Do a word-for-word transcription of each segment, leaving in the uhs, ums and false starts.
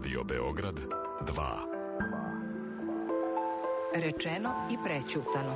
Radio Beograd dva. Rečeno i prećutano.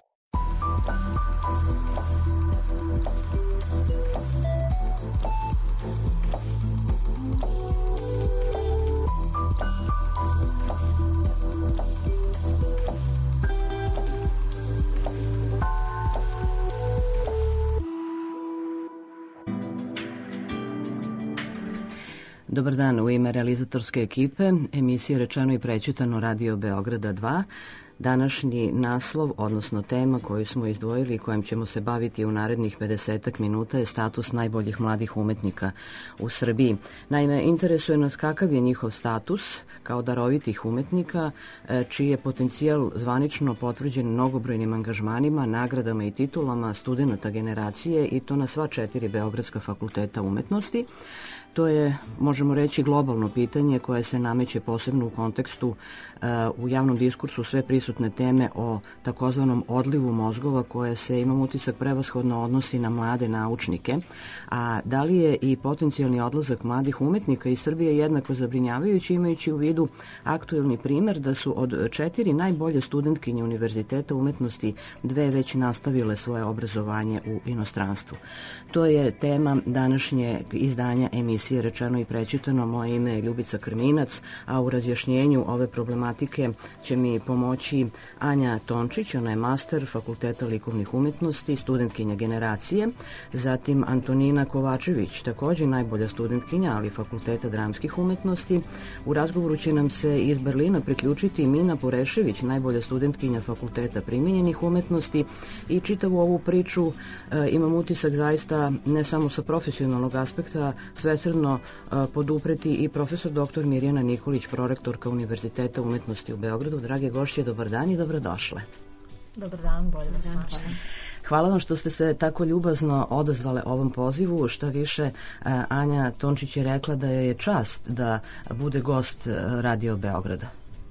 Dobar dan, u ime realizatorske ekipe emisije Rečeno i prećutano Radio Beograda dva. Današnji naslov, odnosno tema koju smo izdvojili i kojim ćemo se baviti u narednih pedesetak minuta je status najboljih mladih umetnika u Srbiji. Naime, interesuje nas kakav je njihov status kao darovitih umetnika, čiji je potencijal zvanično potvrđen mnogobrojnim angažmanima, nagradama i titulama studenta generacije i to na sva četiri Beogradska fakulteta umetnosti. To je, možemo reći, globalno pitanje koje se nameće posebno u kontekstu uh, u javnom diskursu sve prisutne teme o takozvanom odlivu mozgova koje se, imam utisak, prevashodno odnosi na mlade naučnike. A da li je i potencijalni odlazak mladih umetnika iz Srbije jednako zabrinjavajući, imajući u vidu aktuelni primer da su od četiri najbolje studentkinje Univerziteta umetnosti dve već nastavile svoje obrazovanje u inostranstvu. To je tema današnjeg izdanja emisije Rečeno i prećutano. Moje ime je Ljubica Krminac, a u razjašnjenju ove problematike će mi pomoći Anja Tončić, ona je master Fakulteta likovnih umetnosti, studentkinja generacije, zatim Antonina Kovačević, također najbolja studentkinja, ali Fakulteta dramskih umetnosti. U razgovoru će nam se iz Berlina priključiti Mina Porešević, najbolja studentkinja Fakulteta primenjenih umetnosti i čitavu ovu priču e, imam utisak zaista ne samo sa profesionalnog aspekta svesredno podupreti i profesor doktor Mirjana Nikolić, prorektorka Univerziteta umetnosti u Beogradu. Drage gošće, dobar dan i dobrodošle. Dobar dan, bolje vas našli. Hvala vam što ste se tako ljubazno odazvale ovom pozivu. Šta više, Anja Tončić je rekla da je čast da bude gost Radio Beograda.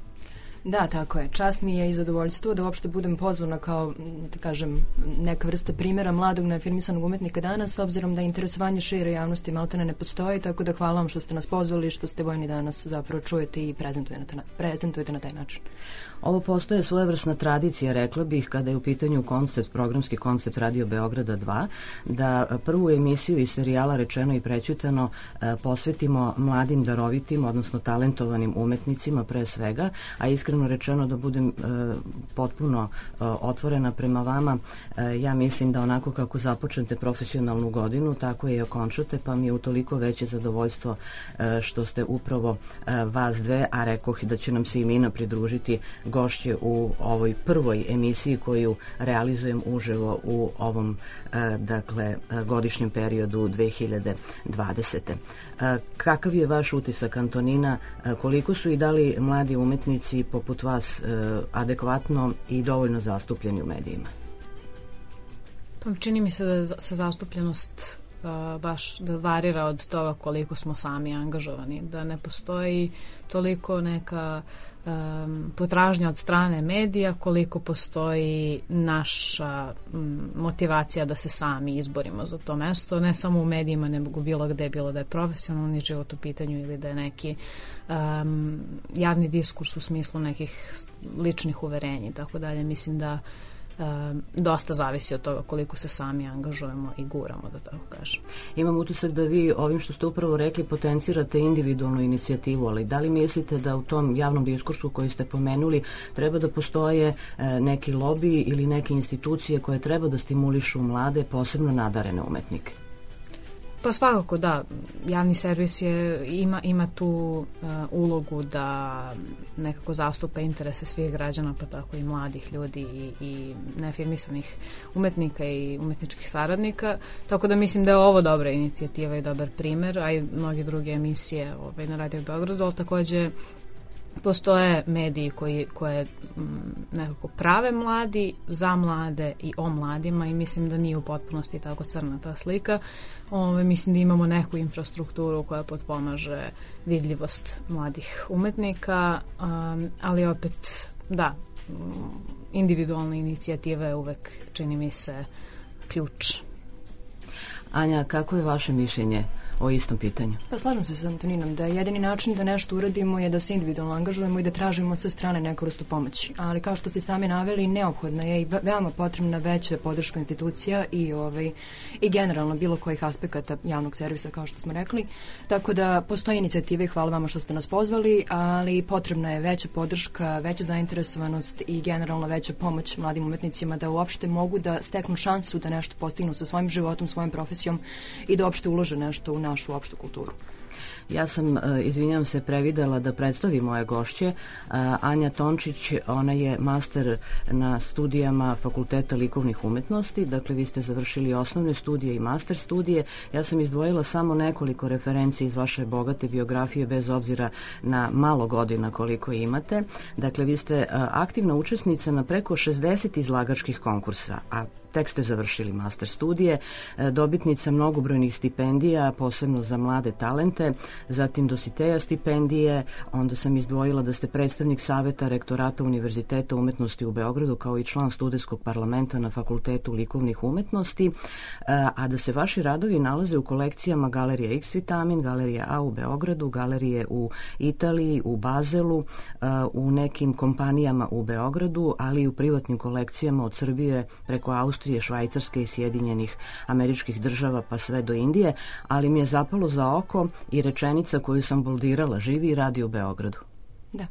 Da, tako je. Čast mi je i zadovoljstvo da uopšte budem pozvana kao, da kažem, neka vrsta primjera mladog neafirmisanog umetnika danas, s obzirom da interesovanje šire javnosti maltene ne postoji, tako da hvala vam što ste nas pozvali i što ste voljni danas zapravo čujete i prezentujete na, prezentujete na taj način. Ovo postoje svojevrsna tradicija, rekla bih, kada je u pitanju koncept, programski koncept Radio Beograda dva, da prvu emisiju iz serijala Rečeno i prećutano posvetimo mladim darovitim, odnosno talentovanim umetnicima pre svega, a iskreno rečeno da budem e, potpuno e, otvorena prema vama, e, ja mislim da onako kako započnete profesionalnu godinu, tako je i okončate, pa mi je utoliko veće zadovoljstvo e, što ste upravo e, vas dve, a rekoh da će nam se i Mina pridružiti gošće u ovoj prvoj emisiji koju realizujem uživo u ovom e, dakle godišnjem periodu dve hiljade dvadesete. E, kakav je vaš utisak, Antonina, e, koliko su i da li mladi umetnici poput vas e, adekvatno i dovoljno zastupljeni u medijima? Pa čini mi se da se zastupljenost uh, baš da varira od toga koliko smo sami angažovani, da ne postoji toliko neka um, potražnja od strane medija koliko postoji naša um, motivacija da se sami izborimo za to mesto, ne samo u medijima, nego bilo gde, bilo da je profesionalni život u pitanju ili da je neki um, javni diskurs u smislu nekih ličnih uverenja i tako dalje. Mislim da Um, dosta zavisi od toga koliko se sami angažujemo i guramo, da tako kažem. Imam utisak da vi ovim što ste upravo rekli potencirate individualnu inicijativu, ali da li mislite da u tom javnom diskursu koji ste pomenuli treba da postoje e, neki lobiji ili neke institucije koje treba da stimulišu mlade, posebno nadarene umetnike? Pa svakako da, javni servis je, ima, ima tu uh, ulogu da nekako zastupa interese svih građana, pa tako i mladih ljudi i, i neafirmisanih umetnika i umetničkih saradnika, tako da mislim da je ovo dobra inicijativa i dobar primer, a i mnoge druge emisije ovaj, na Radio Beogradu, ali takođe postoje mediji koji, koje m, nekako prave mladi, za mlade i o mladima i mislim da nije u potpunosti tako crna ta slika. Ove, mislim da imamo neku infrastrukturu koja potpomaže vidljivost mladih umetnika, um, ali opet da, individualna inicijativa je uvek, čini mi se, ključ. Anja, kako je vaše mišljenje o istom pitanju. Pa slažem se sa Antoninom da jedini način da nešto uradimo je da se individualno angažujemo i da tražimo sa strane neku vrstu pomoći. Ali kao što ste sami naveli, neophodna je i veoma potrebna veća podrška institucija i, ovaj, i generalno bilo kojih aspekata javnog servisa, kao što smo rekli. Tako da postoje inicijative i hvala vama što ste nas pozvali, ali potrebna je veća podrška, veća zainteresovanost i generalno veća pomoć mladim umetnicima da uopšte mogu da steknu šansu da nešto postignu sa svojim životom, svojom profesijom i da uopšte ulože nešto u našu opštu kulturu. Ja sam, izvinjam se, previdela da predstavi moje gošće. Anja Tončić, ona je master na studijama Fakulteta likovnih umetnosti, dakle vi ste završili osnovne studije i master studije. Ja sam izdvojila samo nekoliko referenci iz vaše bogate biografije bez obzira na malo godina koliko imate. Dakle, vi ste aktivna učesnica na preko šezdeset izlagačkih konkursa, a tek ste završili master studije, dobitnica mnogobrojnih stipendija, posebno za mlade talente, zatim Dositeja stipendije, onda sam izdvojila da ste predstavnik Saveta rektorata Univerziteta umetnosti u Beogradu kao i član studentskog parlamenta na Fakultetu likovnih umetnosti, a da se vaši radovi nalaze u kolekcijama Galerija X Vitamin, Galerija A u Beogradu, galerije u Italiji, u Bazelu, u nekim kompanijama u Beogradu, ali i u privatnim kolekcijama od Srbije preko Austrije, Švajcarske i Sjedinjenih Američkih Država pa sve do Indije, ali mi je zapalo za oko i rečenica koju sam boldirala: živi i radi u Beogradu. Da.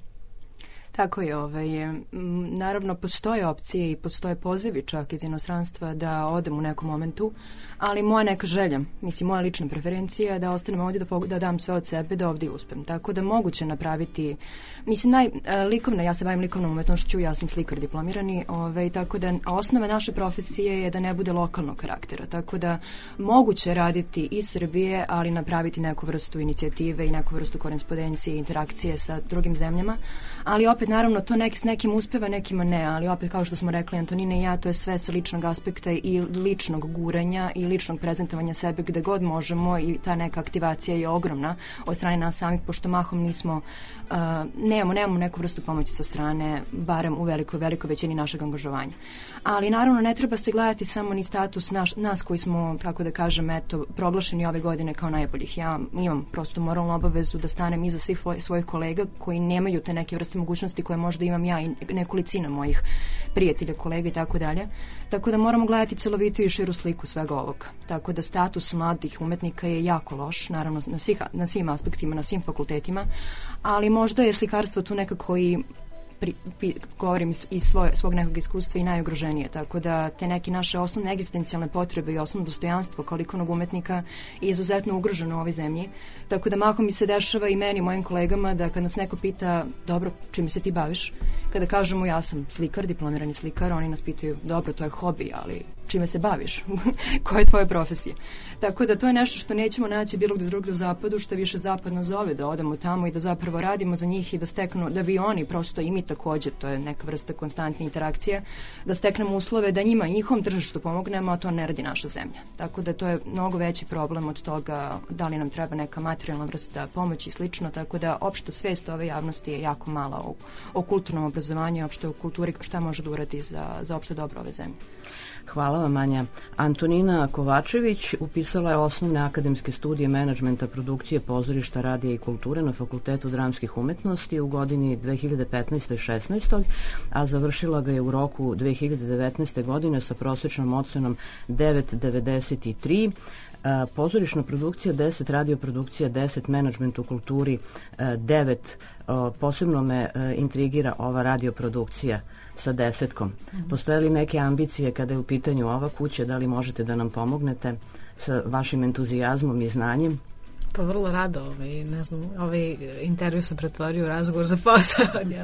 Tako je, ovaj, naravno postoje opcije i postoje pozivi čak iz inostranstva da odem u nekom momentu, ali moja neka želja, mislim moja lična preferencija je da ostanem ovdje, da, da dam sve od sebe, da ovdje uspem. Tako da moguće napraviti, mislim naj, likovna, ja se bavim likovnom umetnošću, ja sam slikar diplomirani, ovaj, tako da osnova naše profesije je da ne bude lokalnog karaktera, tako da moguće raditi iz Srbije, ali napraviti neku vrstu inicijative i neku vrstu korespondencije i interakcije sa drugim zemljama, ali opet naravno to neki, s nekim uspeva, nekima ne, ali opet kao što smo rekli Antonina i ja, to je sve sa ličnog aspekta i ličnog guranja i ličnog prezentovanja sebe gde god možemo i ta neka aktivacija je ogromna od strane nas samih, pošto mahom nismo, uh, nemamo, nemamo neku vrstu pomoći sa strane, barem u velikoj, velikoj većini našeg angažovanja. Ali naravno ne treba se gledati samo ni status naš, nas koji smo, kako da kažem, eto, proglašeni ove godine kao najboljih. Ja imam prosto moralnu obavezu da stanem iza svih svojih kolega koji nemaju te neke vrste mogućnosti koje možda imam ja i nekolicina mojih prijatelja, kolega i tako dalje. Tako da moramo gledati celovitu i širu sliku svega ovoga. Tako da status mladih umetnika je jako loš, naravno na, svih, na svim aspektima, na svim fakultetima, ali možda je slikarstvo tu nekako i Pri, pri, govorim iz, iz svoj, svog nekog iskustva i najugroženije, tako da te neke naše osnovne egzistencijalne potrebe i osnovno dostojanstvo kao likovnog umetnika je izuzetno ugroženo u ovoj zemlji, tako da mahom mi se dešava i meni i mojim kolegama da kad nas neko pita dobro, čime se ti baviš, kada kažemo ja sam slikar, diplomirani slikar, oni nas pitaju dobro, to je hobi, ali čime se baviš? Koja je tvoja profesija? Tako da to je nešto što nećemo naći bilo gde drugde u zapadu, što više zapad nas zove da odemo tamo i da zapravo radimo za njih i da steknu, da bi oni prosto i mi također, to je neka vrsta konstantne interakcije, da steknemo uslove da njima i njihovom tržištu pomognemo, a to ne radi naša zemlja. Tako da to je mnogo veći problem od toga da li nam treba neka materijalna vrsta pomoći i slično, tako da opšta svest ove javnosti je jako mala o, o kulturnom obrazovanju i opšte o kulturi šta može da uradi za, za opšte dobro ove zemlje. Hvala vam, Anja. Antonina Kovačević upisala je osnovne akademske studije menadžmenta produkcije pozorišta, radija i kulture na Fakultetu dramskih umetnosti u godini dve hiljade petnaeste šesnaeste. a završila ga je u roku dve hiljade devetnaeste. godine sa prosječnom ocenom devet zarez devedeset tri. Pozorišna produkcija deset, radioprodukcija deset, menadžment u kulturi devet. Posebno me intrigira ova radioprodukcija sa desetkom. Postoje li neke ambicije kada je u pitanju ova kuća? Da li možete da nam pomognete sa vašim entuzijazmom i znanjem? Pa vrlo rado, ovaj, ne znam, ovaj intervju se pretvorio u razgovor za posao.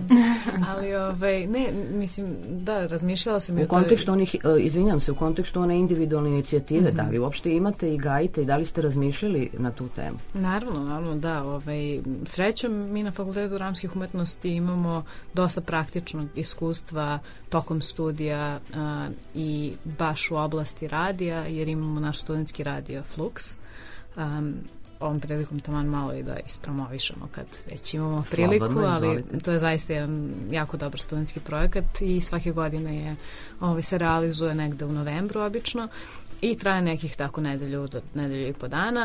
Ali, ovaj, ne, mislim, da, razmišljala sam... U kontekstu onih, izvinjam se, u kontekstu one individualne inicijative, mm-hmm. da li uopšte imate i gajite i da li ste razmišljali na tu temu? Naravno, naravno, da. Ovaj, srećom, mi na Fakultetu dramskih umetnosti imamo dosta praktičnog iskustva tokom studija a, i baš u oblasti radija, jer imamo naš studentski radio Flux. Um, ovom prilikom taman malo i da ispromovišemo kad već imamo priliku, Slobodno, ali izvolite. To je zaista jedan jako dobar studentski projekat i svake godine je, ovaj, se realizuje negde u novembru obično i traje nekih tako nedelju do nedelju i po dana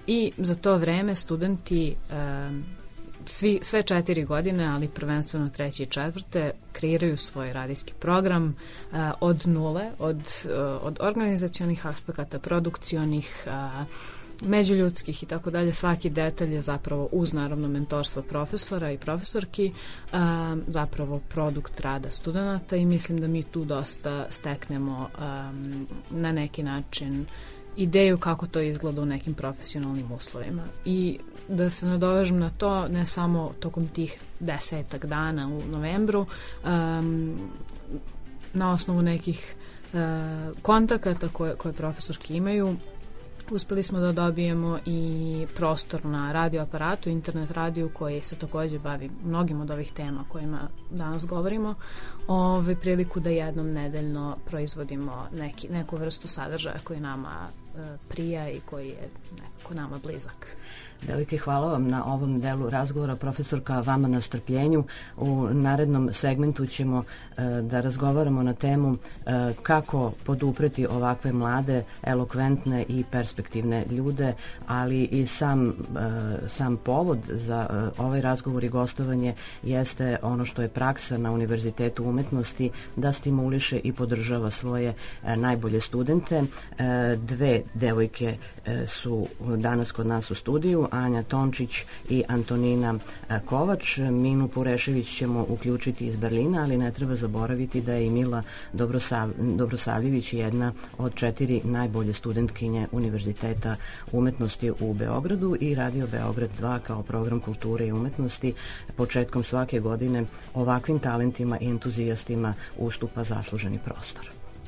I za to vreme studenti um, svi, sve četiri godine, ali prvenstveno treće i četvrte, kreiraju svoj radijski program uh, od nule, od, uh, od organizacionih aspekata, produkcionih, uh, međuljudskih i tako dalje. Svaki detalj je zapravo, uz naravno mentorstvo profesora i profesorki, um, zapravo produkt rada studenta i mislim da mi tu dosta steknemo um, na neki način ideju kako to izgleda u nekim profesionalnim uslovima. I da se nadovežem na to, ne samo tokom tih desetak dana u novembru, um, na osnovu nekih uh, kontakata koje, koje profesorki imaju, uspeli smo da dobijemo i prostor na radioaparatu, internet radiju koji se također bavi mnogim od ovih tema kojima danas govorimo, ove, priliku da jednom nedeljno proizvodimo neki, neku vrstu sadržaja koji nama e, prija i koji je neko nama blizak. Devojke, hvala vam na ovom delu razgovora, profesorka, vama na strpljenju. U narednom segmentu ćemo e, da razgovaramo na temu e, kako podupreti ovakve mlade, elokventne i perspektivne ljude, ali i sam, e, sam povod za e, ovaj razgovor i gostovanje jeste ono što je praksa na Univerzitetu umetnosti, da stimuliše i podržava svoje e, najbolje studente. E, dve devojke e, su danas kod nas u studiju, Anja Tončić i Antonina Kovač. Minu Purešević ćemo uključiti iz Berlina, ali ne treba zaboraviti da je i Mila Dobrosav, Dobrosavljević jedna od četiri najbolje studentkinje Univerziteta umetnosti u Beogradu i Radio Beograd dva kao program kulture i umetnosti početkom svake godine ovakvim talentima i entuzijastima ustupa zasluženi prostor.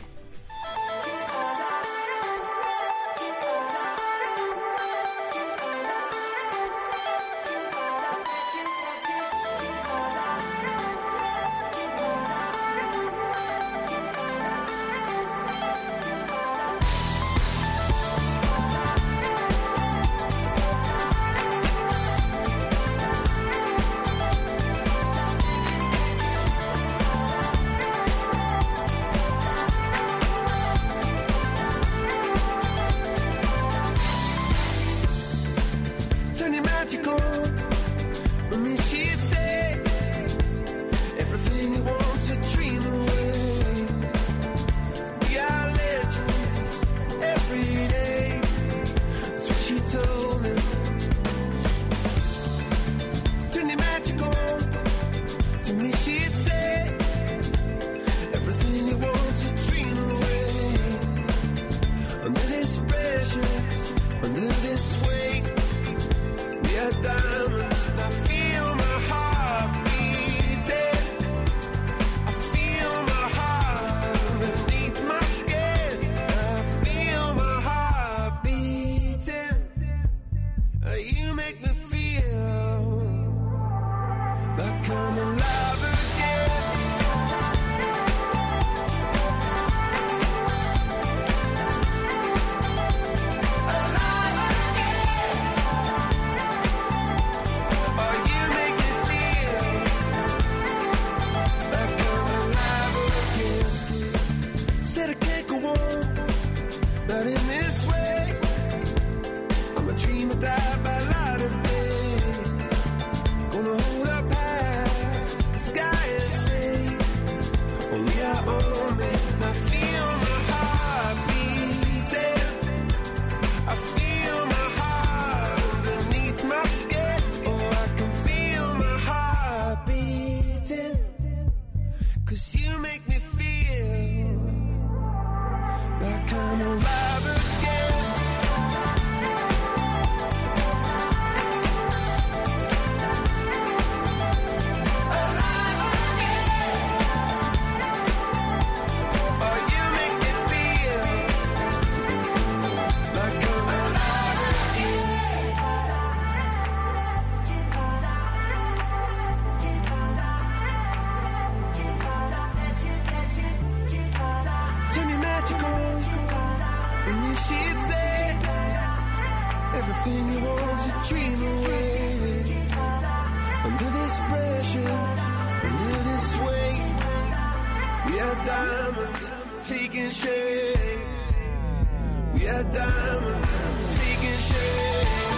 diamonds taking shape. We are diamonds taking shape.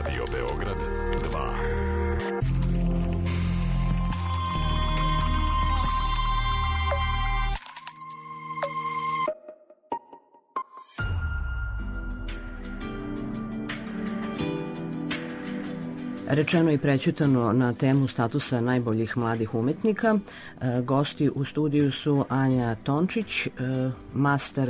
Radio Beograd dva. Rečeno i prećutano na temu statusa najboljih mladih umetnika. E, gosti u studiju su Anja Tončić, e, master e,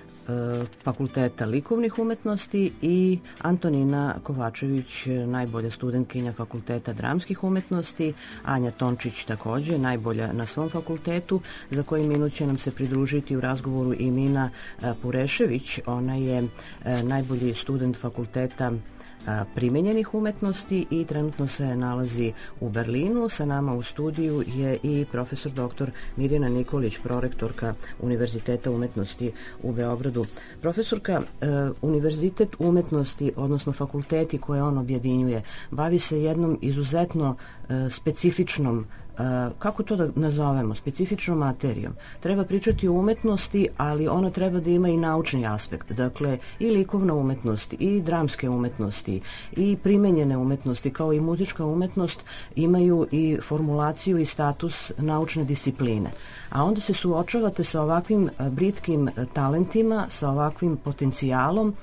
Fakulteta likovnih umetnosti, i Antonina Kovačević, najbolja studentkinja Fakulteta dramskih umetnosti. Anja Tončić takođe najbolja na svom fakultetu. Za koji minut će nam se pridružiti u razgovoru i Mina Purešević. Ona je e, najbolji student Fakulteta primenjenih umetnosti i trenutno se nalazi u Berlinu. Sa nama u studiju je i profesor doktor Mirjana Nikolić, prorektorka Univerziteta umetnosti u Beogradu. Profesorka, Univerzitet umetnosti, odnosno fakulteti koje on objedinjuje, bavi se jednom izuzetno specifičnom, kako to da nazovemo, specifičnom materijom. Treba pričati o umetnosti, ali ona treba da ima i naučni aspekt. Dakle, i likovna umetnost, i dramske umetnosti, i primenjene umetnosti, kao i muzička umetnost, imaju i formulaciju i status naučne discipline. A onda se suočavate sa ovakvim britkim talentima, sa ovakvim potencijalom.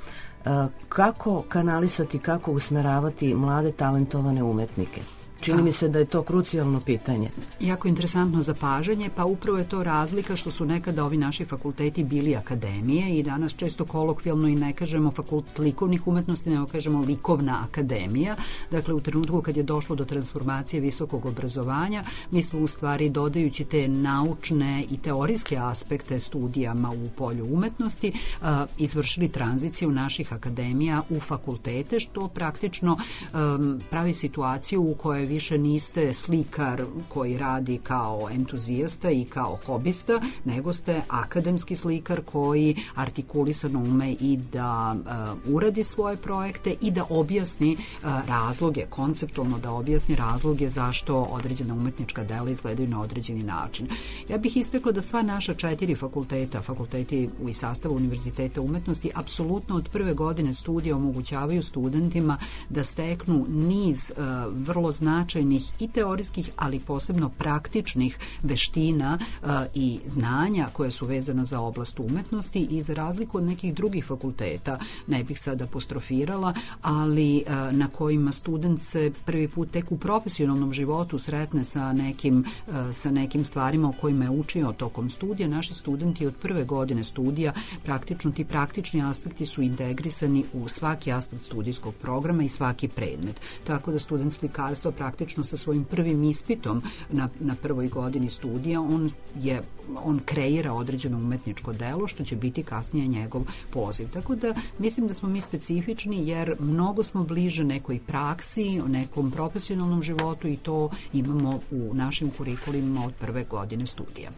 Kako kanalisati, kako usmeravati mlade talentovane umetnike? Čini mi se da je to krucijalno pitanje. Jako interesantno zapažanje, pa upravo je to razlika što su nekada ovi naši fakulteti bili akademije i danas često kolokvijalno i ne kažemo fakultet likovnih umetnosti, nego kažemo likovna akademija. Dakle, u trenutku kad je došlo do transformacije visokog obrazovanja, mi smo u stvari, dodajući te naučne i teorijske aspekte studijama u polju umetnosti, izvršili tranziciju naših akademija u fakultete, što praktično pravi situaciju u kojoj više niste slikar koji radi kao entuzijasta i kao hobista, nego ste akademski slikar koji artikulisano ume i da uh, uradi svoje projekte i da objasni uh, razloge, konceptualno da objasni razloge zašto određena umetnička dela izgledaju na određeni način. Ja bih istakla da sva naša četiri fakulteta, fakulteti u sastavu Univerziteta umetnosti, apsolutno od prve godine studija omogućavaju studentima da steknu niz uh, vrlo značajnih i teorijskih, ali posebno praktičnih veština uh, i znanja koje su vezana za oblast umetnosti, i za razliku od nekih drugih fakulteta, ne bih sad apostrofirala, ali uh, na kojima student se prvi put tek u profesionalnom životu sretne sa nekim, uh, sa nekim stvarima o kojima je učio tokom studija. Naši studenti od prve godine studija, praktično ti praktični aspekti su integrisani u svaki aspekt studijskog programa i svaki predmet. Tako da student slikarstva praktično sa svojim prvim ispitom na, na prvoj godini studija, on je on kreira određeno umetničko delo što će biti kasnije njegov poziv. Tako da mislim da smo mi specifični jer mnogo smo bliže nekoj praksi, nekom profesionalnom životu, i to imamo u našim kurikulima od prve godine studija.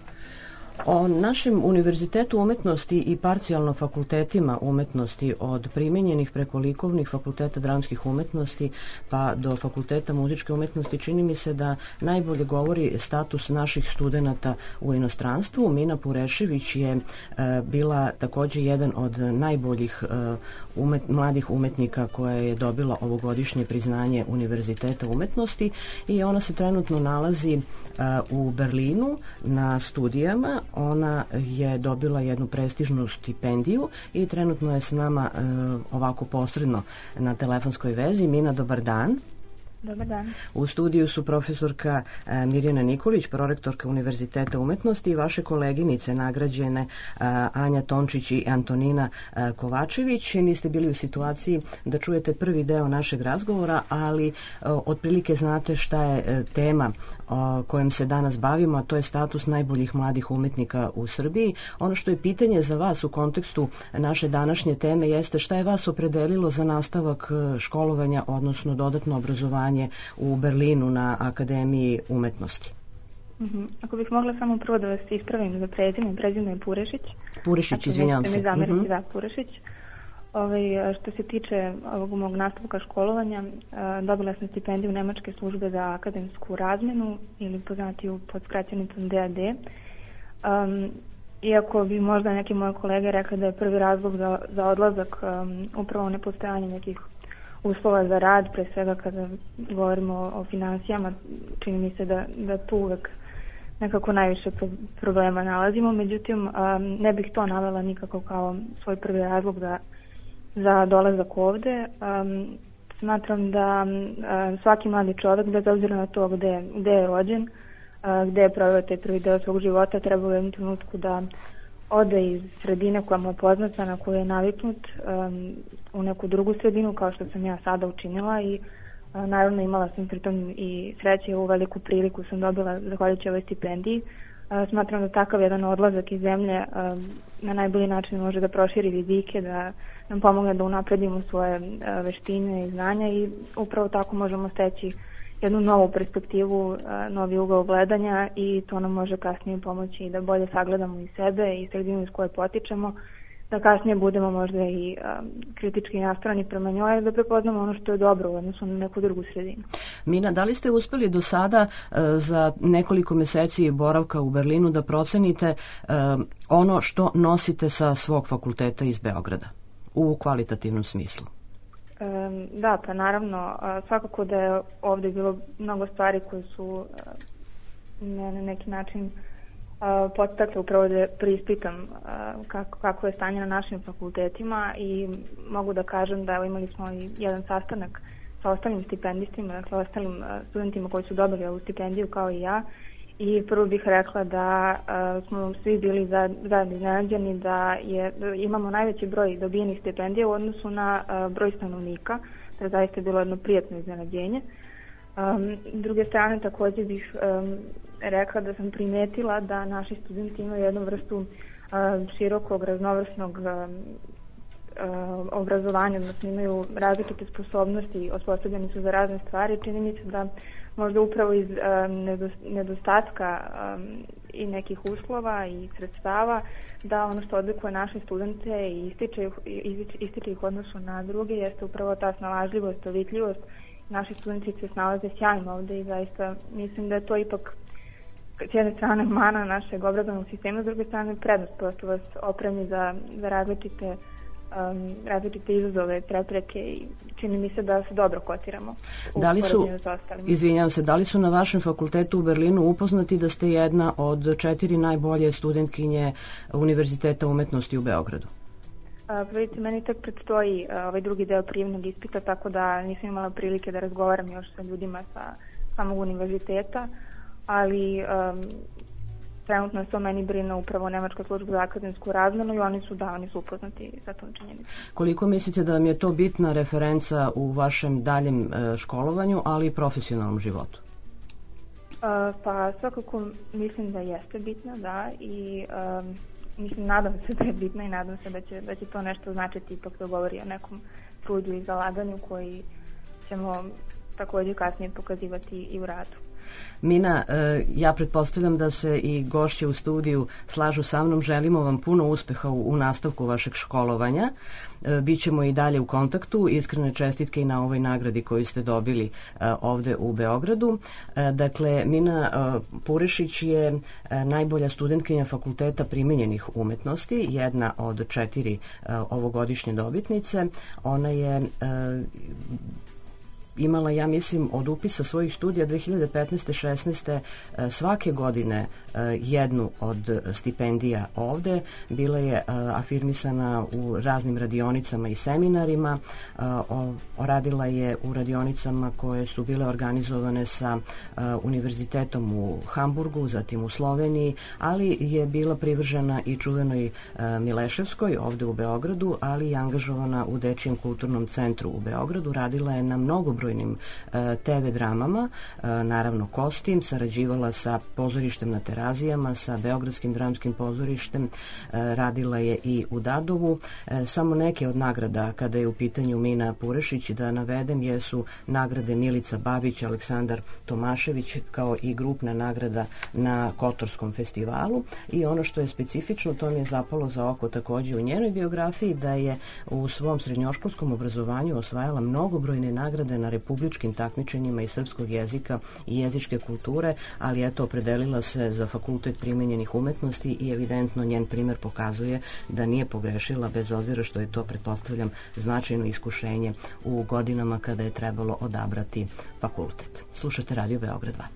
O našem Univerzitetu umetnosti i parcijalno fakultetima umetnosti, od primenjenih preko likovnih, fakulteta dramskih umetnosti pa do fakulteta muzičke umetnosti, čini mi se da najbolje govori status naših studenata u inostranstvu. Mina Purešević je e, bila takođe jedan od najboljih e, umet, mladih umetnika koja je dobila ovogodišnje priznanje Univerziteta umetnosti, i ona se trenutno nalazi e, u Berlinu na studijama. Ona je dobila jednu prestižnu stipendiju i trenutno je s nama e, ovako posredno na telefonskoj vezi. Mina, dobar dan. Dobar dan. U studiju su profesorka e, Mirjana Nikolić, prorektorka Univerziteta umetnosti, i vaše koleginice nagrađene e, Anja Tončić i Antonina e, Kovačević. Niste bili u situaciji da čujete prvi deo našeg razgovora, ali e, otprilike znate šta je e, tema o kojem se danas bavimo, a to je status najboljih mladih umetnika u Srbiji. Ono što je pitanje za vas u kontekstu naše današnje teme jeste šta je vas opredelilo za nastavak školovanja, odnosno dodatno obrazovanje u Berlinu na Akademiji umetnosti. Uh-huh. Ako bih mogla samo prvo da vas ispravim za prezime, prezime je Purešić. Purešić, izvinjavam se. Mi zameriti, uh-huh. da, Purešić. Ovaj, što se tiče ovog mog nastavka školovanja, dobila sam stipendiju Nemačke službe za akademsku razmenu, ili poznatiju pod skraćenicom D A D. Um, iako bi možda neki moji kolege rekli da je prvi razlog za, za odlazak um, upravo nepostojanje nekih uslova za rad, pre svega kada govorimo o, o finansijama, čini mi se da, da tu uvek nekako najviše problema nalazimo, međutim ne bih to navela nikako kao svoj prvi razlog za, za dolazak ovde. Smatram da svaki mladi čovek, bez obzira na to gde, gde je rođen, gde je proveo taj prvi deo svog života, treba u jednom trenutku da ode iz sredine koja mu je poznata, na koju je naviknut, u neku drugu sredinu, kao što sam ja sada učinila, i naravno imala sam pritom i sreće i ovu veliku priliku sam dobila zahvaljujući ovoj stipendiji. Smatram da takav jedan odlazak iz zemlje na najbolji način može da proširi vidike, da nam pomogne da unapredimo svoje veštine i znanja i upravo tako možemo steći jednu novu perspektivu, novi ugao gledanja i to nam može kasnije pomoći da bolje sagledamo i sebe i sredinu iz koje potičemo, da kasnije budemo možda i um, kritički nastrojeni prema njoj, da prepoznamo ono što je dobro u odnosu na neku drugu sredinu. Mina, da li ste uspeli do sada uh, za nekoliko meseci boravka u Berlinu da procenite uh, ono što nosite sa svog fakulteta iz Beograda u kvalitativnom smislu? Um, da, pa naravno, uh, svakako da je ovde bilo mnogo stvari koje su uh, ne, na neki način podstakle upravo da prispitam kako, kako je stanje na našim fakultetima i mogu da kažem da imali smo i jedan sastanak sa ostalim stipendistima, sa ostalim studentima koji su dobili ovu stipendiju kao i ja i prvo bih rekla da smo svi bili zajedno iznenađeni da, je, da imamo najveći broj dobijenih stipendija u odnosu na broj stanovnika, to je zaista bilo jedno prijatno iznenađenje. Um, s druge strane također bih um, rekla da sam primetila da naši studenti imaju jednu vrstu uh, širokog, raznovrsnog um, uh, obrazovanja, odnosno imaju različite sposobnosti, osposobljeni su za razne stvari. Čini mi se da možda upravo iz um, nedostatka um, i nekih uslova i sredstava, da ono što odlikuje naše studente i ističe, ističe ih odnosu na druge jeste upravo ta snalažljivost, dovitljivost. Naši studenti se snalaze sjajno ovde i zaista mislim da je to ipak s jedne strane mana našeg obrazovnog sistema, s druge strane prednost, prosto vas opremi za, za različite, um, različite izazove, prepreke i čini mi se da se dobro kotiramo u da li su, s ostalima. Izvinjam se, da li su na vašem fakultetu u Berlinu upoznati da ste jedna od četiri najbolje studentkinje Univerziteta umetnosti u Beogradu? Uh, vidite, meni tek predstoji uh, ovaj drugi deo prijemnog ispita, tako da nisam imala prilike da razgovaram još sa ljudima sa samog univerziteta, ali um, trenutno se o meni brine upravo Nemačka služba za akademsku razmenu i oni su, da, oni su upoznati sa tom činjenicom. Koliko mislite da vam je to bitna referenca u vašem daljem uh, školovanju, ali i profesionalnom životu? Uh, pa svakako mislim da jeste bitna, da, i um, mislim, nadam se da je bitna i nadam se da će, da će to nešto značiti, ipak da govori o nekom trudu i zalaganju koji ćemo također kasnije pokazivati i u radu. Mina, ja pretpostavljam da se i gošće u studiju slažu sa mnom. Želimo vam puno uspeha u, u nastavku vašeg školovanja. Bićemo i dalje u kontaktu. Iskrene čestitke i na ovoj nagradi koju ste dobili ovde u Beogradu. Dakle, Mina Purešić je najbolja studentkinja Fakulteta primenjenih umetnosti, jedna od četiri ovogodišnje dobitnice. Ona je imala, ja mislim, od upisa svojih studija dve hiljade petnaeste šesnaeste svake godine jednu od stipendija ovde. Bila je afirmisana u raznim radionicama i seminarima. Radila je u radionicama koje su bile organizovane sa univerzitetom u Hamburgu, zatim u Sloveniji, ali je bila privržena i čuvenoj Mileševskoj ovde u Beogradu, ali i angažovana u Dečijem kulturnom centru u Beogradu. Radila je na mnogo brojnim te ve dramama, naravno Kostim, sarađivala sa pozorištem na Terazijama, sa Beogradskim dramskim pozorištem, radila je i u Dadovu. Samo neke od nagrada kada je u pitanju Mina Purešić da navedem jesu nagrade Milica Babić, Aleksandar Tomašević, kao i grupna nagrada na Kotorskom festivalu. I ono što je specifično, to mi je zapalo za oko takođe u njenoj biografiji, da je u svom srednjoškolskom obrazovanju osvajala mnogobrojne nagrade na republičkim takmičenjima iz srpskog jezika i jezičke kulture, ali eto, opredelila se za Fakultet primenjenih umetnosti i evidentno njen primer pokazuje da nije pogrešila, bez obzira što je to, pretpostavljam, značajno iskušenje u godinama kada je trebalo odabrati fakultet. Slušate Radio Beograd dva.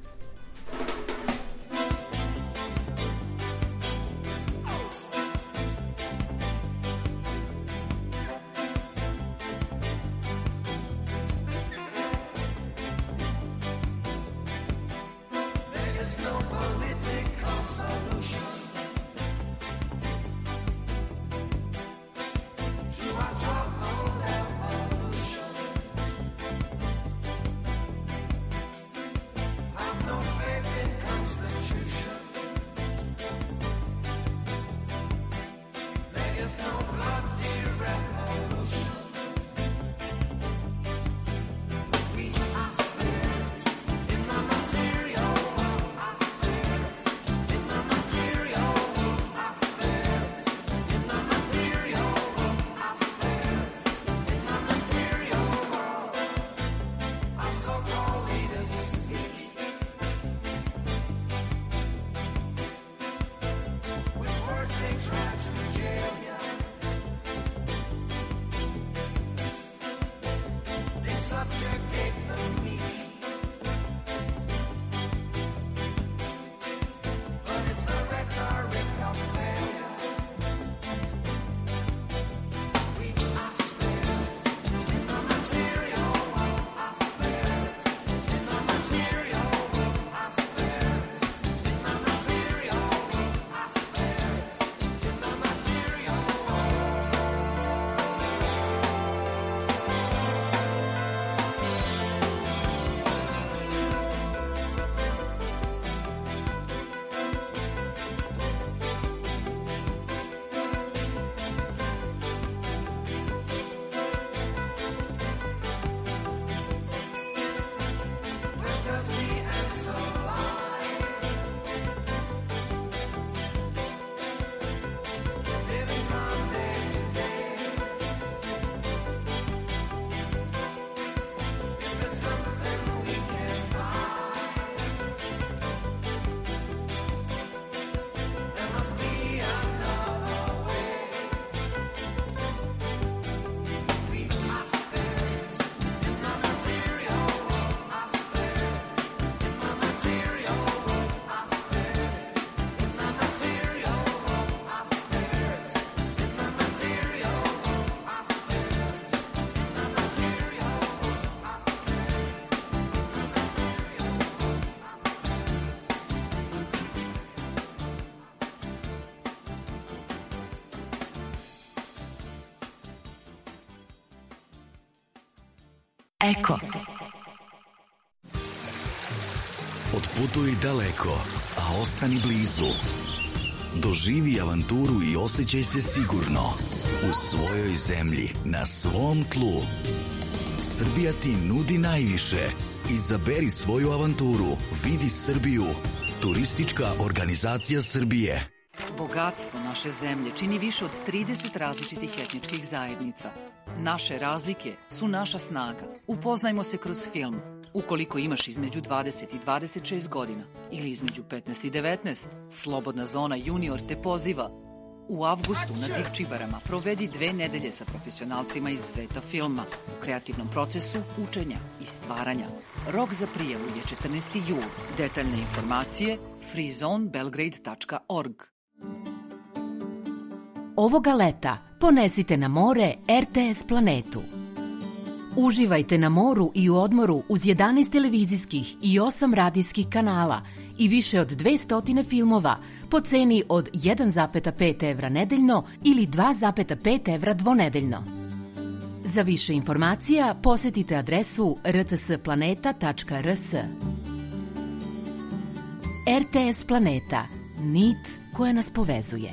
Eko. Otputuj daleko, a ostani blizu. Doživi avanturu i osjećaj se sigurno u svojoj zemlji, na svom tlu. Srbija ti nudi najviše. Izaberi svoju avanturu. Vidi Srbiju. Turistička organizacija Srbije. Bogatstvo naše zemlje čini više od trideset različitih etničkih zajednica. Naše razlike su naša snaga. Upoznajmo se kroz film. Ukoliko imaš između dvadeset i dvadeset šest godina ili između petnaest i devetnaest, Slobodna zona junior te poziva. U avgustu na Divčibarama provedi dve nedelje sa profesionalcima iz sveta filma u kreativnom procesu učenja i stvaranja. Rok za prijavu je četrnaesti jul. Detaljne informacije freezone belgrade tačka org. Ovoga leta ponesite na more er te es Planetu. Uživajte na moru i u odmoru uz jedanaest televizijskih i osam radijskih kanala i više od dvesta filmova po ceni od jedan zarez pet evra nedeljno ili dva zarez pet evra dvonedeljno. Za više informacija posetite adresu er te es planeta tačka er es. er te es Planeta. Nit koja nas povezuje.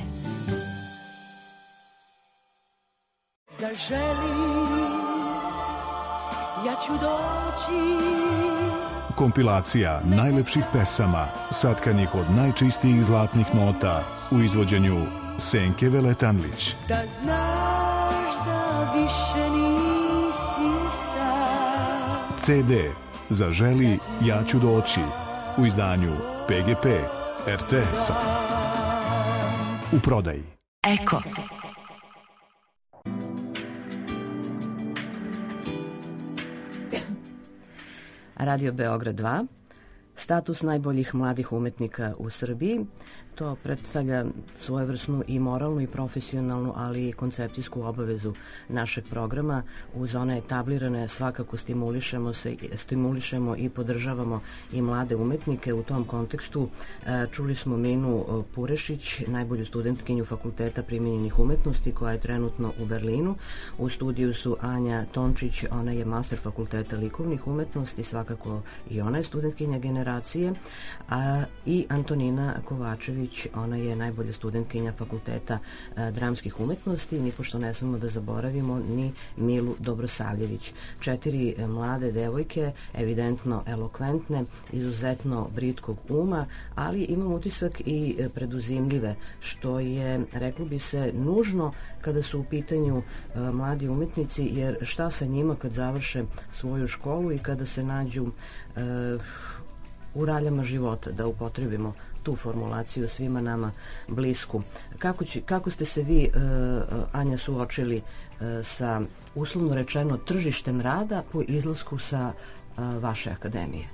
Zaželi, ja ću doći. Kompilacija najlepših pesama, satkanih od najčistijih zlatnih nota u izvođenju Senke Veletanlić. Da znaš da više nisi sam. ce de Zaželi, ja ću doći u izdanju P G P R T S-a. U prodaji. Eko. Radio Beograd dva. Status najboljih mladih umetnika u Srbiji. To predstavlja svojevrsnu i moralnu i profesionalnu, ali i koncepcijsku obavezu našeg programa. Uz one etablirane svakako stimulišemo, se, stimulišemo i podržavamo i mlade umetnike. U tom kontekstu čuli smo Minu Purešić, najbolju studentkinju Fakulteta primenjenih umetnosti, koja je trenutno u Berlinu. U studiju su Anja Tončić, ona je master Fakulteta likovnih umetnosti, svakako i ona je studentkinja generacije, a i Antonina Kovačević, ona je najbolja studentkinja Fakulteta a, dramskih umetnosti, nipošto ne smemo da zaboravimo ni Milu Dobrosavljević. Četiri a, mlade devojke, evidentno elokventne, izuzetno britkog uma, ali imam utisak i a, preduzimljive, što je, reklo bi se, nužno kada su u pitanju a, mladi umetnici, jer šta sa njima kad završe svoju školu i kada se nađu a, u raljama života, da upotrebimo tu formulaciju svima nama blisku. Kako, će, kako ste se vi, uh, Anja, suočili uh, sa, uslovno rečeno, tržištem rada po izlasku sa uh, vaše akademije?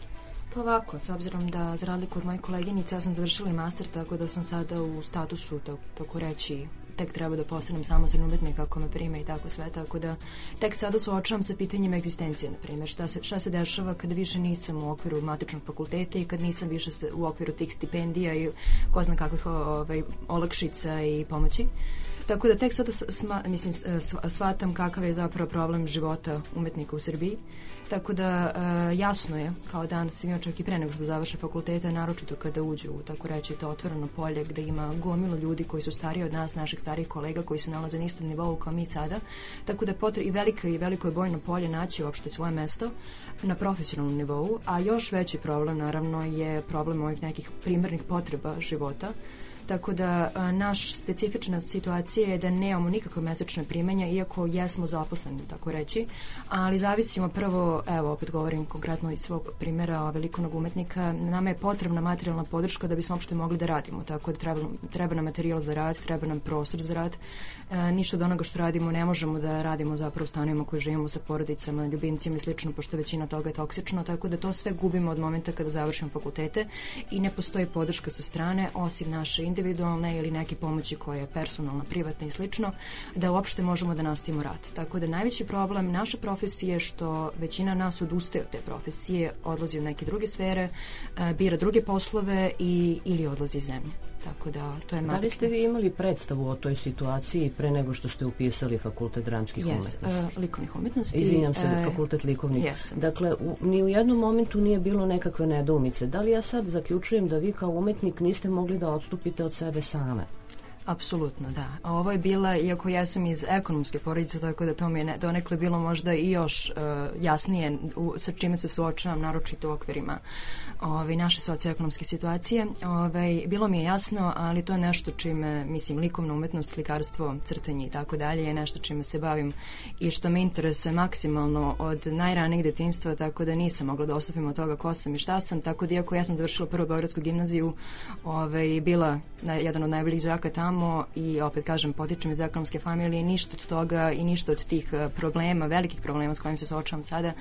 Pa ovako, s obzirom da, za razliku od moje koleginice, ja sam završila i master, tako da sam sada u statusu, tako, tako reći, tek treba da postanem samostalni umetnik kako me prime i tako sve, tako da tek sada suočavam sa pitanjem egzistencije, na primjer, šta se, šta se dešava kada više nisam u okviru matičnog fakulteta i kad nisam više u okviru tih stipendija i ko zna kakvih ovaj, olakšica i pomoći. Tako da tek sada sma, mislim, shvatam kakav je zapravo problem života umetnika u Srbiji. Tako da e, jasno je, kao dan svima čak i pre nego što završe fakultete, naročito kada uđu u, tako reći, to otvoreno polje gde ima gomilo ljudi koji su stariji od nas, naših starijih kolega koji se nalaze na istom nivou kao mi sada. Tako da potre, i veliko i veliko je bojno polje naći uopšte svoje mesto na profesionalnom nivou, a još veći problem naravno je problem ovih nekih primarnih potreba života. Tako da a, naš specifična situacija je da nemamo nikakve mesečne primanja, iako jesmo zaposleni, tako reći, ali zavisimo prvo, evo, opet govorim konkretno iz svog primjera likovnog umetnika, nama je potrebna materijalna podrška da bismo uopšte mogli da radimo, tako da treba, treba nam materijal za rad, treba nam prostor za rad, e, ništa od onoga što radimo ne možemo da radimo zapravo u stanovima koji živimo sa porodicama, ljubimcima i slično, pošto većina toga je toksično, tako da to sve gubimo od momenta kada završimo fakultete i ne postoji podrška sa strane, osim naše individualne ili neke pomoći koja je personalna, privatna i slično, da uopšte možemo da nastavimo rad. Tako da najveći problem naše profesije je što većina nas odustaje od te profesije, odlazi u neke druge sfere, bira druge poslove i, ili odlazi iz zemlje. Tako da, to je da li ste vi imali predstavu o toj situaciji pre nego što ste upisali Fakultet dramskih yes, umetnosti? Uh, likovnih umetnosti. Izvinjam se, uh, Fakultet likovnih. Yes. Dakle, u, ni u jednom momentu nije bilo nekakve nedoumice. Da li ja sad zaključujem da vi kao umetnik niste mogli da odstupite od sebe same? Apsolutno, da. A ovo je bila, iako ja sam iz ekonomske porodice, tako da to mi je ne, donekle bilo možda i još uh, jasnije u, sa čime se suočavam, naročito u okvirima ovaj, naše socioekonomske situacije. Ovaj, bilo mi je jasno, ali to je nešto čime, mislim, likovna umetnost, slikarstvo, crtanje i tako dalje je nešto čime se bavim i što me interesuje maksimalno od najranijeg detinjstva, tako da nisam mogla da ostupim od toga ko sam i šta sam, tako da iako ja sam završila prvu beogradsku gimnaziju, ovaj, bila na, jedan od najboljih đaka tamo, i opet kažem, potičem iz ekonomske familije, ništa od toga i ništa od tih problema, velikih problema s kojim se suočavam sada,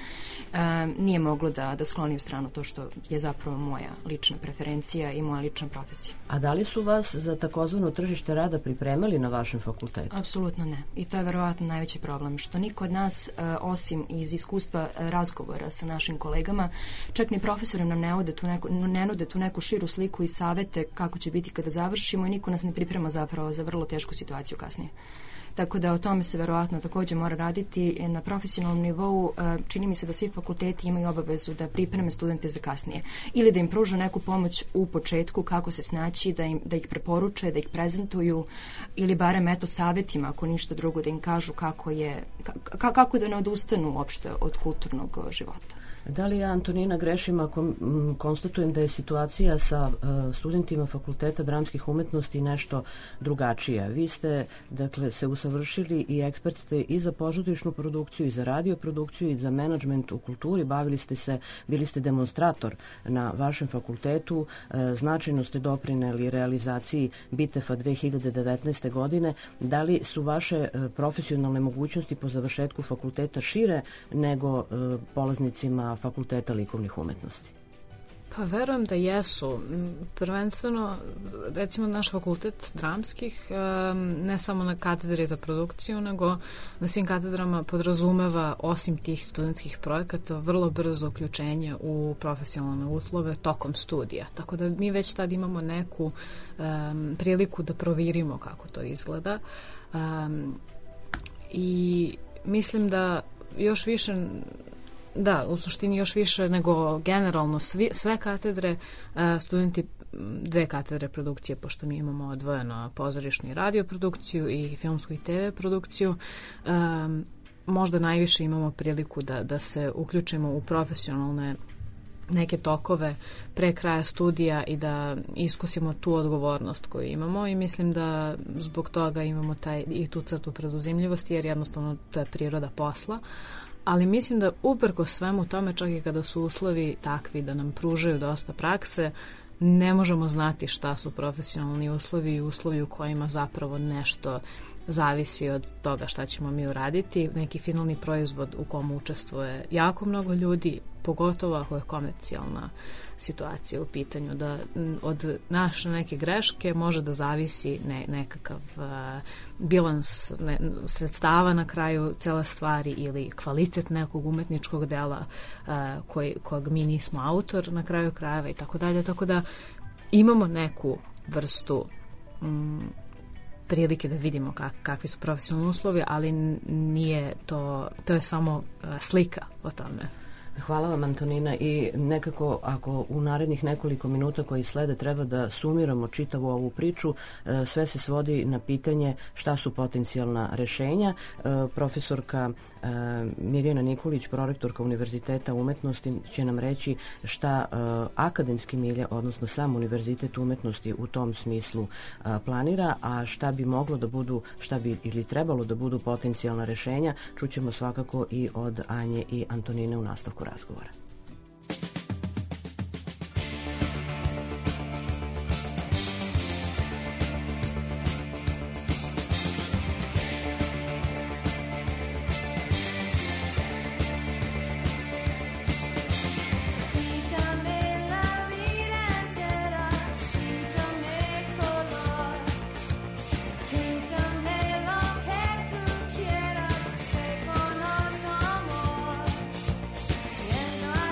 nije moglo da, da skloni u stranu to što je zapravo moja lična preferencija i moja lična profesija. A da li su vas za takozvano tržište rada pripremali na vašem fakultetu? Apsolutno ne. I to je verovatno najveći problem, što niko od nas, osim iz iskustva razgovora sa našim kolegama, čak ni profesori nam ne nude tu neku, ne nude tu neku širu sliku i savete kako će biti kada završimo i niko nas ne priprema zapravo za vrlo tešku situaciju kasnije. Tako da o tome se verovatno također mora raditi na profesionalnom nivou. Čini mi se da svi fakulteti imaju obavezu da pripreme studente za kasnije ili da im pruža neku pomoć u početku kako se snaći, da, im, da ih preporuče, da ih prezentuju ili barem eto savjetima, ako ništa drugo, da im kažu kako je, ka, kako da ne odustanu uopšte od kulturnog života. Da li ja, Antonina, grešim ako m, konstatujem da je situacija sa uh, studentima Fakulteta dramskih umetnosti nešto drugačija? Vi ste, dakle, se usavršili i ekspert ste i za pozorišnu produkciju, i za radio produkciju, i za menadžment u kulturi. Bavili ste se, bili ste demonstrator na vašem fakultetu. Uh, značajno ste doprineli realizaciji Bitefa dve hiljade devetnaeste. godine. Da li su vaše uh, profesionalne mogućnosti po završetku fakulteta šire nego uh, polaznicima Fakulteta likovnih umetnosti? Pa verujem da jesu. Prvenstveno, recimo naš fakultet dramskih, ne samo na katedri za produkciju, nego na svim katedrama podrazumeva, osim tih studentskih projekata, vrlo brzo uključenje u profesionalne uslove tokom studija. Tako da mi već tad imamo neku um, priliku da provirimo kako to izgleda. Um, I mislim da još više... Da, u suštini još više nego generalno svi, sve katedre, studenti dve katedre produkcije, pošto mi imamo odvojeno pozorišnu i radio produkciju i filmsku i te ve produkciju, um, možda najviše imamo priliku da, da se uključimo u profesionalne neke tokove pre kraja studija i da iskusimo tu odgovornost koju imamo i mislim da zbog toga imamo taj, i tu crtu preduzimljivosti, jer jednostavno to je priroda posla. Ali mislim da uprko svemu tome, čak i kada su uslovi takvi da nam pružaju dosta prakse, ne možemo znati šta su profesionalni uslovi i uslovi u kojima zapravo nešto zavisi od toga šta ćemo mi uraditi. Neki finalni proizvod u kom učestvuje jako mnogo ljudi, pogotovo ako je komercijalna situacija u pitanju, da od naše neke greške može da zavisi ne, nekakav uh, bilans ne, sredstava na kraju cele stvari ili kvalitet nekog umetničkog dela uh, koji, kojeg mi nismo autor na kraju krajeva i tako dalje. Tako da imamo neku vrstu um, prilike da vidimo kak, kakvi su profesionalni uslovi, ali nije to, to je samo uh, slika o tome. Hvala vam, Antonina, i nekako ako u narednih nekoliko minuta koji slede treba da sumiramo čitavu ovu priču, sve se svodi na pitanje šta su potencijalna rešenja. Profesorka Mirjana Nikolić, prorektorka Univerziteta umetnosti, će nam reći šta akademski milje, odnosno sam Univerzitet umetnosti u tom smislu planira, a šta bi moglo da budu, šta bi ili trebalo da budu potencijalna rešenja, čućemo svakako i od Anje i Antonine u nastavku razgovora. Siendo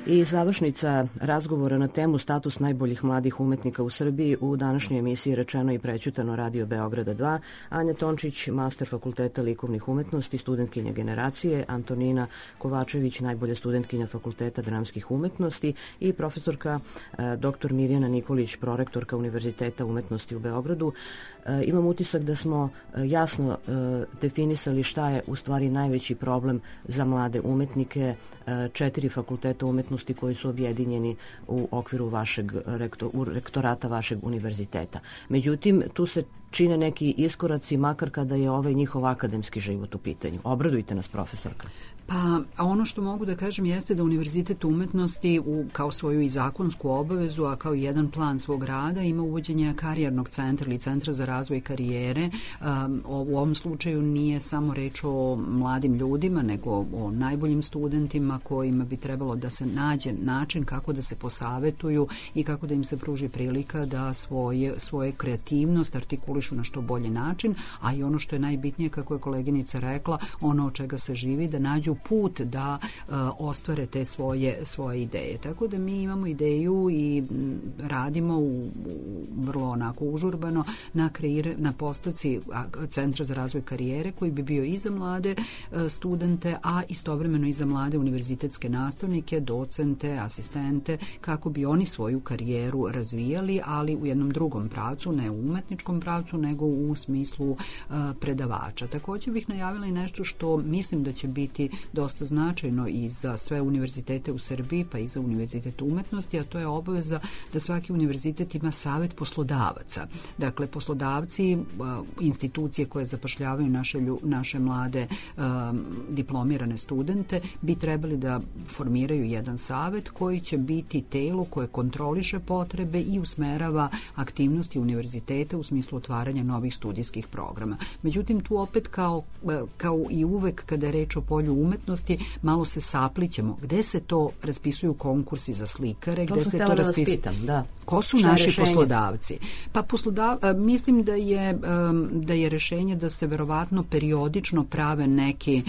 I završnica razgovora na temu status najboljih mladih umetnika u Srbiji u današnjoj emisiji Rečeno i prećutano Radio Beograda dva. Anja Tončić, master Fakulteta likovnih umetnosti, studentkinja generacije, Antonina Kovačević, najbolja studentkinja Fakulteta dramskih umetnosti i profesorka e, doktor Mirjana Nikolić, prorektorka Univerziteta umetnosti u Beogradu. E, imam utisak da smo e, jasno e, definisali šta je u stvari najveći problem za mlade umetnike, četiri fakulteta umetnosti koji su objedinjeni u okviru vašeg rektor, u rektorata vašeg univerziteta. Međutim, tu se čine neki iskoraci, makar kada je ovaj njihov akademski život u pitanju. Obradujte nas, profesorka. Pa ono što mogu da kažem jeste da Univerzitet umetnosti u, kao svoju i zakonsku obavezu, a kao jedan plan svog rada ima uvođenje karijernog centra ili centra za razvoj karijere. Um, u ovom slučaju nije samo reč o mladim ljudima, nego o najboljim studentima kojima bi trebalo da se nađe način kako da se posavetuju i kako da im se pruži prilika da svoje, svoje kreativnost artikulišu na što bolji način, a i ono što je najbitnije, kako je koleginica rekla, ono od čega se živi, da nađu put da uh, ostvare te svoje, svoje ideje. Tako da mi imamo ideju i m, radimo u, u vrlo onako užurbano na, kreire, na postavci Centra za razvoj karijere koji bi bio i za mlade uh, studente, a istovremeno i za mlade univerzitetske nastavnike, docente, asistente, kako bi oni svoju karijeru razvijali, ali u jednom drugom pravcu, ne u umetničkom pravcu, nego u smislu uh, predavača. Također bih najavila i nešto što mislim da će biti dosta značajno i za sve univerzitete u Srbiji, pa i za Univerzitet umetnosti, a to je obaveza da svaki univerzitet ima savet poslodavaca. Dakle, poslodavci, institucije koje zapošljavaju naše, naše mlade um, diplomirane studente bi trebali da formiraju jedan savet koji će biti telo koje kontroliše potrebe i usmerava aktivnosti univerziteta u smislu otvaranja novih studijskih programa. Međutim, tu opet kao, kao i uvek kada je reč o polju umetnosti, malo se saplićemo. Gde se to raspisuju konkursi za slikare? To gde se to raspisuju? Da. Ko su naši rešenje? Poslodavci? Pa poslodav, mislim da je, da je rešenje da se verovatno periodično prave neki,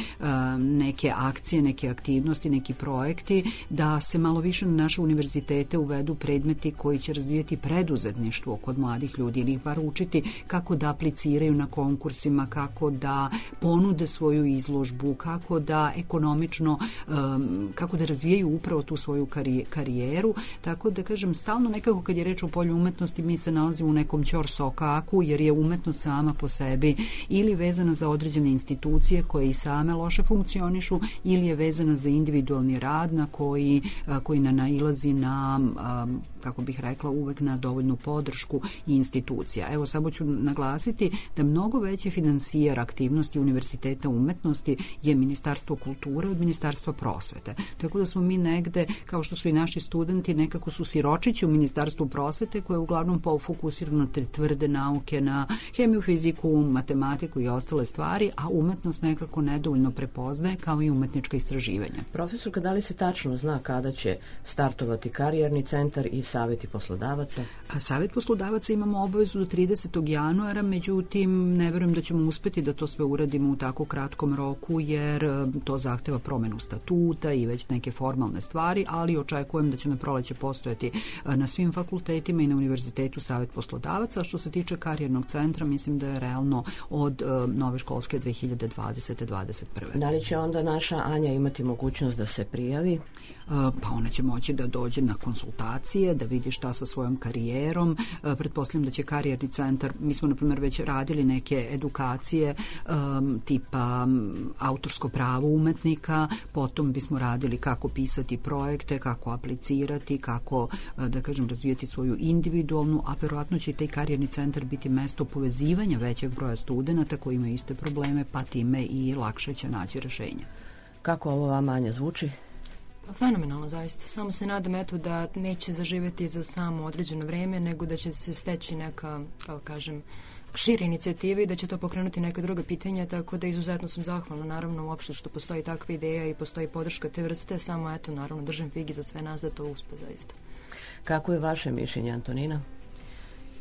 neke akcije, neke aktivnosti, neki projekti, da se malo više na naše univerzitete uvedu predmeti koji će razvijeti preduzetništvo kod mladih ljudi ili ih bar učiti kako da apliciraju na konkursima, kako da ponude svoju izložbu, kako da ekonomično, um, kako da razvijaju upravo tu svoju karijeru. Tako da kažem, stalno nekako kad je reč o polju umetnosti mi se nalazimo u nekom ćorsokaku jer je umetnost sama po sebi ili vezana za određene institucije koje i same loše funkcionišu ili je vezana za individualni rad na koji, koji na nailazi na, um, kako bih rekla, uvek na dovoljnu podršku institucija. Evo, samo ću naglasiti da mnogo veći finansijer aktivnosti Univerziteta umetnosti je Ministarstvo kulture od Ministarstva prosvete. Tako da smo mi negde, kao što su i naši studenti, nekako su siročići u Ministarstvu prosvete koje je uglavnom fokusirano na te tvrde nauke, na hemiju, fiziku, matematiku i ostale stvari, a umetnost nekako nedovoljno prepoznaje kao i umetnička istraživanja. Profesorka, da li se tačno zna kada će startovati karijerni centar i saveti poslodavaca? A savet poslodavaca imamo obavezu do tridesetog januara, međutim ne verujem da ćemo uspeti da to sve uradimo u tako kratkom roku, jer to zahteva promenu statuta i već neke formalne stvari, ali očekujem da će na proleće postojati na svim fakultetima i na univerzitetu savet poslodavaca. A što se tiče karijernog centra, mislim da je realno od uh, nove školske dve hiljade dvadesete dvadeset prve. Da li će onda naša Anja imati mogućnost da se prijavi? Uh, pa ona će moći da dođe na konsultacije, da vidi šta sa svojom karijerom. Uh, pretpostavljam da će karijerni centar, mi smo na primjer već radili neke edukacije um, tipa um, autorsko pravo umetnika, potom bismo radili kako pisati projekte, kako aplicirati, kako, da kažem, razvijati svoju individualnu, a verovatno će i taj karijerni centar biti mesto povezivanja većeg broja studenata koji imaju iste probleme, pa time i lakše će naći rešenje. Kako ovo vama, Anja, zvuči? Fenomenalno, zaista. Samo se nadam, eto, da neće zaživjeti za samo određeno vreme, nego da će se steći neka, kao kažem, šire inicijative i da će to pokrenuti neka druga pitanja, tako da izuzetno sam zahvalna, naravno, uopšte što postoji takva ideja i postoji podrška te vrste, samo eto, naravno, držim figi za sve nas da to uspe zaista. Kako je vaše mišljenje, Antonina?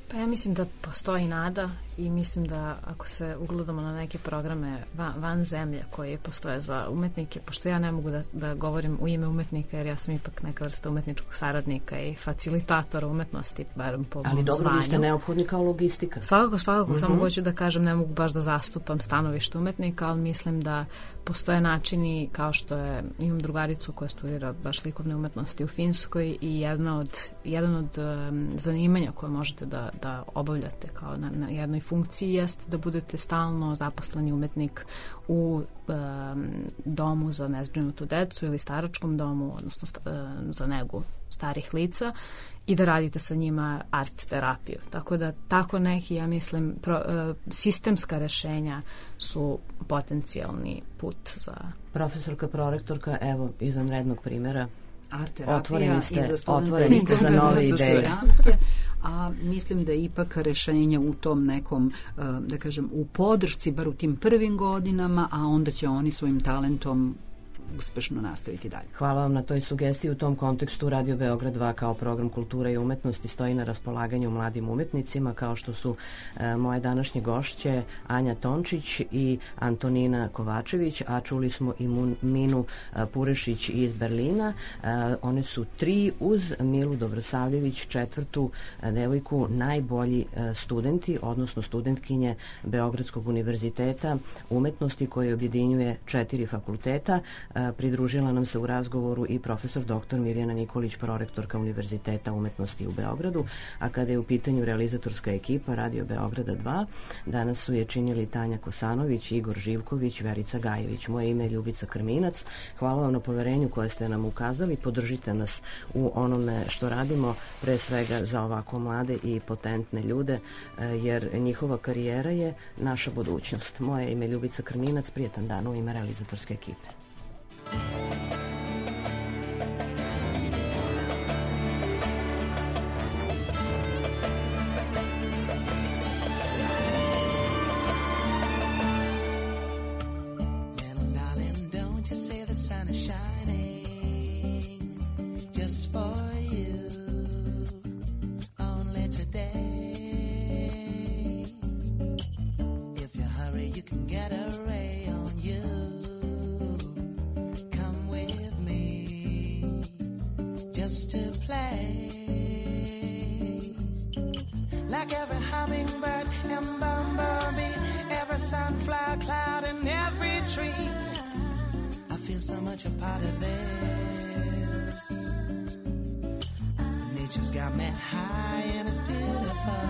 Pa ja mislim da postoji nada i mislim da ako se ugledamo na neke programe van, van zemlje koje postoje za umetnike, pošto ja ne mogu da, da govorim u ime umetnika jer ja sam ipak neka vrsta umetničkog saradnika i facilitatora umetnosti, barem po Ali dobro, zvanju. vi ste neophodni kao logistika. Svakako, svakako, Mm-hmm. samo hoću da kažem, ne mogu baš da zastupam stanovište umetnika, ali mislim da postoje načini, kao što je, imam drugaricu koja studira baš likovne umetnosti u Finskoj i jedna od, jedan od um, zanimanja koje možete da, da obavljate kao na, na jednoj funkciji jeste da budete stalno zaposleni umetnik u um, domu za nezbrinutu decu ili staračkom domu, odnosno sta, um, za negu starih lica i da radite sa njima art terapiju. Tako da tako neki, ja mislim, pro, uh, sistemska rešenja su potencijalni put za... Profesorka, prorektorka, evo, izvanrednog primjera. Art terapija otvoreni ste, i za studente, otvoreni ste za nove ideje. A mislim da je ipak rešenje u tom nekom, da kažem, u podršci, bar u tim prvim godinama, a onda će oni svojim talentom uspešno nastaviti dalje. Hvala vam na toj sugestiji. U tom kontekstu Radio Beograd dva kao program kulture i umetnosti stoji na raspolaganju mladim umetnicima kao što su e, moje današnje gošće Anja Tončić i Antonina Kovačević, a čuli smo i Mun, Minu e, Purešić iz Berlina. E, one su tri uz Milu Dobrosavljević, četvrtu e, devojku, najbolji e, studenti, odnosno studentkinje Beogradskog univerziteta umetnosti koji objedinjuje četiri fakulteta. Pridružila nam se u razgovoru i profesor doktor Mirjana Nikolić, prorektorka Univerziteta umetnosti u Beogradu, a kada je u pitanju realizatorska ekipa Radio Beograda dva, danas su je činili Tanja Kosanović, Igor Živković, Verica Gajević. Moje ime je Ljubica Krminac. Hvala vam na poverenju koje ste nam ukazali. Podržite nas u onome što radimo, pre svega za ovako mlade i potentne ljude, jer njihova karijera je naša budućnost. Moje ime je Ljubica Krminac, prijetan dan u ime realizatorske ekipe. just to play. Like every hummingbird and bumblebee, every sunflower cloud and every tree, I feel so much a part of this. Nature's got me high and it's beautiful.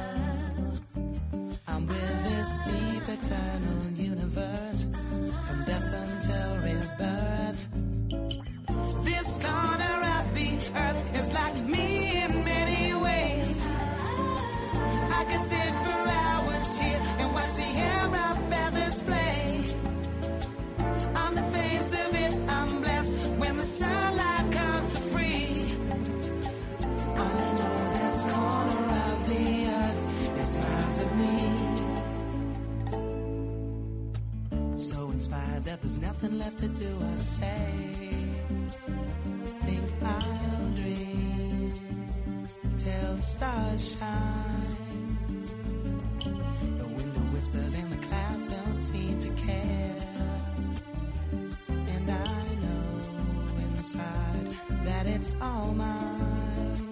I'm with this deep eternal universe, from death until rebirth. This corner of the earth is like me in many ways. I could sit for hours here and watch the air of feathers play. On the face of it, I'm blessed when the sunlight comes so free. I know this corner of the earth, it smiles at me. So inspired that there's nothing left to do or say. Think I'll dream till the stars shine. The window whispers and the clouds don't seem to care. And I know inside that it's all mine.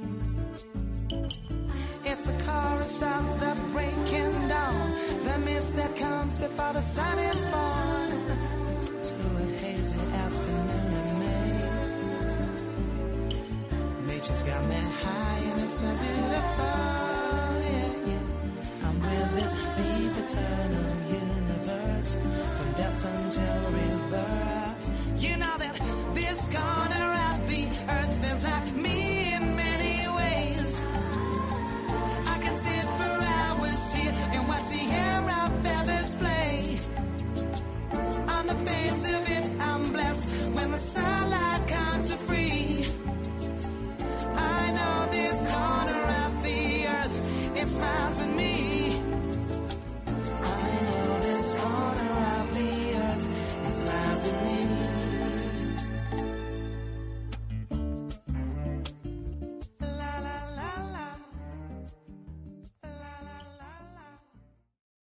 It's the chorus of the breaking dawn, the mist that comes before the sun is born, to a hazy afternoon in May. Nature's got me high and it's so beautiful.